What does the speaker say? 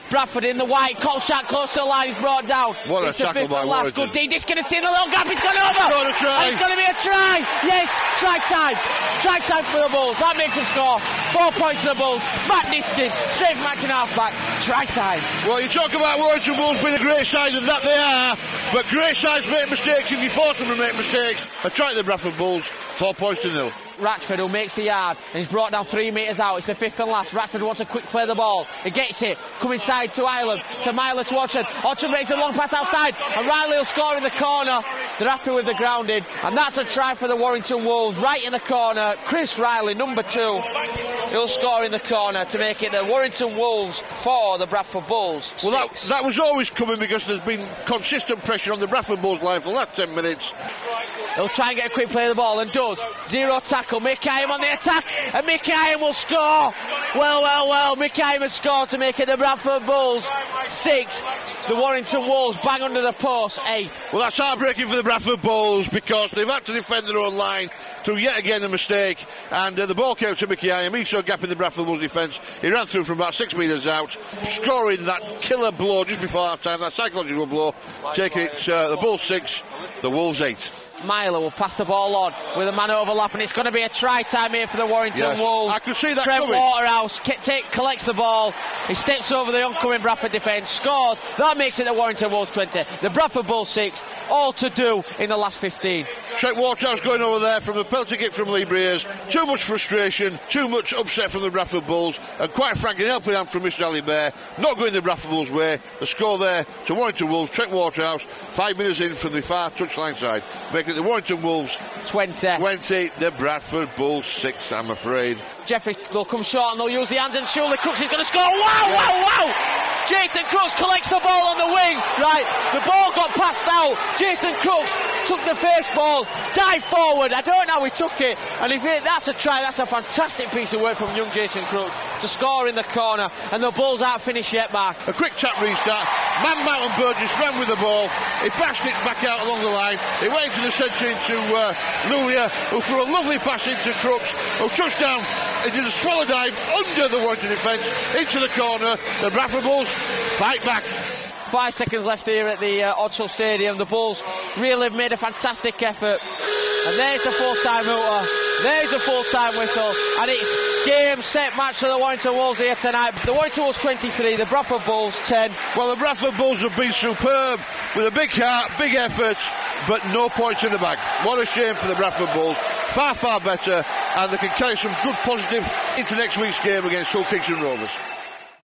Bradford in the white, Kolchak close to the line, he's brought down. What it's a tackle by Warrington. Good D, this going to see the little gap, it's gone over. Scored a try. And it's going to be a try. Yes, try time for the Bulls. That makes a score. 4 points for the Bulls. Matt Diskin, straight from Acton half-back. Try time. Well, you talk about Warrington Wolves being a great side, and that they are, but great sides make mistakes if you force them to make mistakes. A try to the Bradford Bulls, 4 points to 0. Ratchford, who makes the yard, and he's brought down 3 metres out. It's the fifth and last. Ratchford wants to quick play the ball. He gets it, coming side to Ireland, to Myler, to Orchard. Orchard makes a long pass outside, and Riley will score in the corner. They're happy with the grounding, and that's a try for the Warrington Wolves, right in the corner. Chris Riley, number 2, he'll score in the corner to make it the Warrington Wolves 4, the Bradford Bulls 6. Well, that was always coming because there's been consistent pressure on the Bradford Bulls line for the last 10 minutes. He'll try and get a quick play of the ball, and does. 0 tackle. Mikheim on the attack, and Mikheim will score. Well. Mikheim has scored to make it the Bradford Bulls 6. The Warrington Wolves bang under the post 8. Well, that's heartbreaking for the Bradford Bulls because they've had to defend their own line through yet again a mistake, and the ball came to Mikheim. He saw a gap in the Bradford Bulls defence. He ran through from about 6 metres out, scoring that killer blow just before half time, that psychological blow. Take it, the Bulls 6, the Wolves 8. Myler will pass the ball on with a man overlap, and it's going to be a try time here for the Warrington Wolves. I could see that Trent coming. Waterhouse collects the ball, he steps over the oncoming Bradford defence, scores. That makes it the Warrington Wolves 20, the Bradford Bulls 6. All to do in the last 15. Trent Waterhouse going over there from the penalty kick from Lee Briers. Too much frustration, too much upset from the Bradford Bulls, and quite frankly, an helping hand from Mr. Ali Bear. Not going the Bradford Bulls' way. The score there to Warrington Wolves. Trent Waterhouse, 5 minutes in from the far touchline side, making it the Warrington Wolves 20, the Bradford Bulls 6, I'm afraid. Jeffrey will come short and they'll use the hands, and surely Crooks is going to score. Wow! Jason Crooks collects the ball on the wing. Right, the ball got passed out. Jason Crooks took the face ball, dived forward. I don't know how he took it, and if that's a try, that's a fantastic piece of work from young Jason Crooks to score in the corner, and the Bulls aren't finished yet, Mark. A quick tap restart. Man Mountain Burgess ran with the ball. He passed it back out along the line. He went into the centre into Lulia, who threw a lovely pass into Crooks, who touched down. He did a swallow dive under the Warrington defence into the corner. The Bradford Bulls fight back. 5 seconds left here at the Oddsall Stadium. The Bulls really made a fantastic effort, and there's a full-time hooter, there's a full-time whistle, and it's game, set, match for the Warrington Wolves here tonight. The Warrington Wolves 23, the Bradford Bulls 10. Well, the Bradford Bulls have been superb with a big heart, big effort, but no points in the bag. What a shame for the Bradford Bulls. Far better, and they can carry some good positive into next week's game against Hull Kingston Rovers.